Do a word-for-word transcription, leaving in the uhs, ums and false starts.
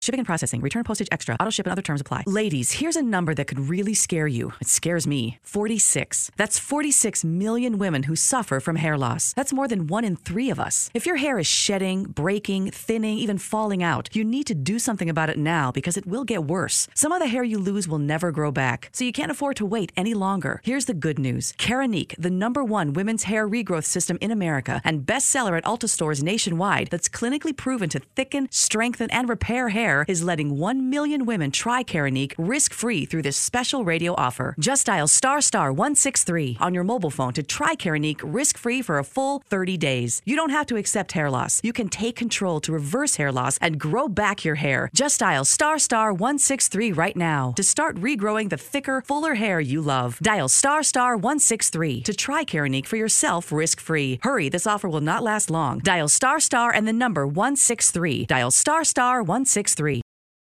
Shipping and processing, return postage extra, auto ship and other terms apply. Ladies, here's a number that could really scare you. It scares me. forty-six. That's forty-six million women who suffer from hair loss. That's more than one in three of us. If your hair is shedding, breaking, thinning, even falling out, you need to do something about it now because it will get worse. Some of the hair you lose will never grow back, so you can't afford to wait any longer. Here's the good news. Keranique, the number one women's hair regrowth system in America and bestseller at Ulta stores nationwide that's clinically proven to thicken, strengthen, and repair hair, is letting one million women try Keranique risk-free through this special radio offer. Just dial star star one six three on your mobile phone to try Keranique risk-free for a full thirty days. You don't have to accept hair loss. You can take control to reverse hair loss and grow back your hair. Just dial star star one six three right now to start regrowing the thicker, fuller hair you love. Dial star star one six three to try Keranique for yourself risk-free. Hurry, this offer will not last long. Dial star star and the number one six three. Dial star star one six three.